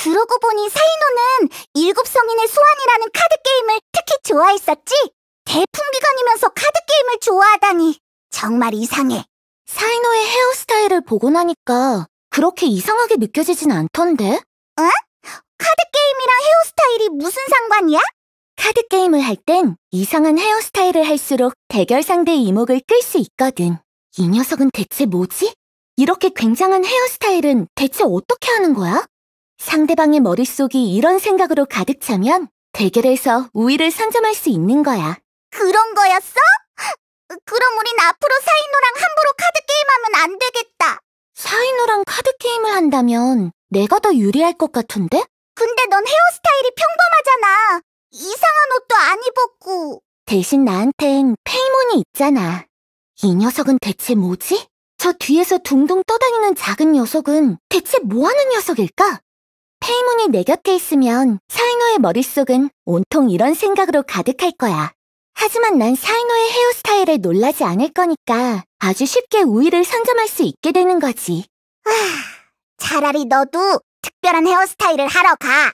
그러고 보니 사이노는 일곱 성인의 소환이라는 카드게임을 특히 좋아했었지? 대풍기간이면서 카드게임을 좋아하다니 정말 이상해. 사이노의 헤어스타일을 보고 나니까 그렇게 이상하게 느껴지진 않던데? 응? 카드게임이랑 헤어스타일이 무슨 상관이야? 카드게임을 할 땐 이상한 헤어스타일을 할수록 대결 상대의 이목을 끌 수 있거든. 이 녀석은 대체 뭐지? 이렇게 굉장한 헤어스타일은 대체 어떻게 하는 거야? 상대방의 머릿속이 이런 생각으로 가득 차면 대결에서 우위를 선점할 수 있는 거야. 그런 거였어? 그럼 우린 앞으로 사이노랑 함부로 카드게임하면 안 되겠다. 사이노랑 카드게임을 한다면 내가 더 유리할 것 같은데? 근데 넌 헤어스타일이 평범하잖아. 이상한 옷도 안 입었고. 대신 나한텐 페이몬이 있잖아. 이 녀석은 대체 뭐지? 저 뒤에서 둥둥 떠다니는 작은 녀석은 대체 뭐하는 녀석일까? 페이몬이 내 곁에 있으면 사이노의 머릿속은 온통 이런 생각으로 가득할 거야. 하지만 난 사이노의 헤어스타일에 놀라지 않을 거니까 아주 쉽게 우위를 선점할 수 있게 되는 거지. 차라리 너도 특별한 헤어스타일을 하러 가.